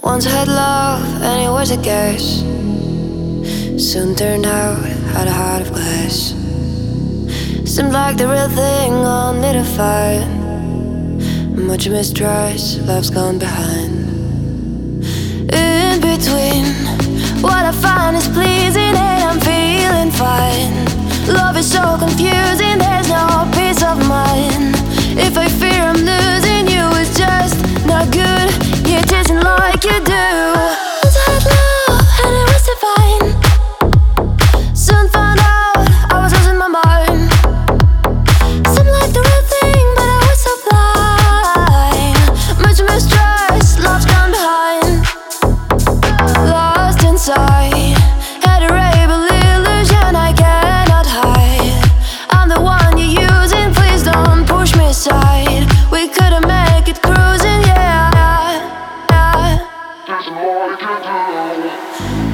Once had love and it was a guess. Soon turned out had a heart of glass. Seemed like the real thing, only to find much mistrust, love's gone behind. In between, what I find is pleasing and I'm feeling fine. Love is so confusing, there's no peace of mind. If I fear I'm losing you, it's just not good. It isn't like you do. Once I had love and it was divine. Soon found out I was losing my mind. Seemed like the real thing, but I was so blind. Much mistrust, love's gone behind. Lost inside, had a rebel illusion I cannot hide. I'm the one you're using, please don't push me aside. We couldn't make it cruising, yeah. There's more we can do.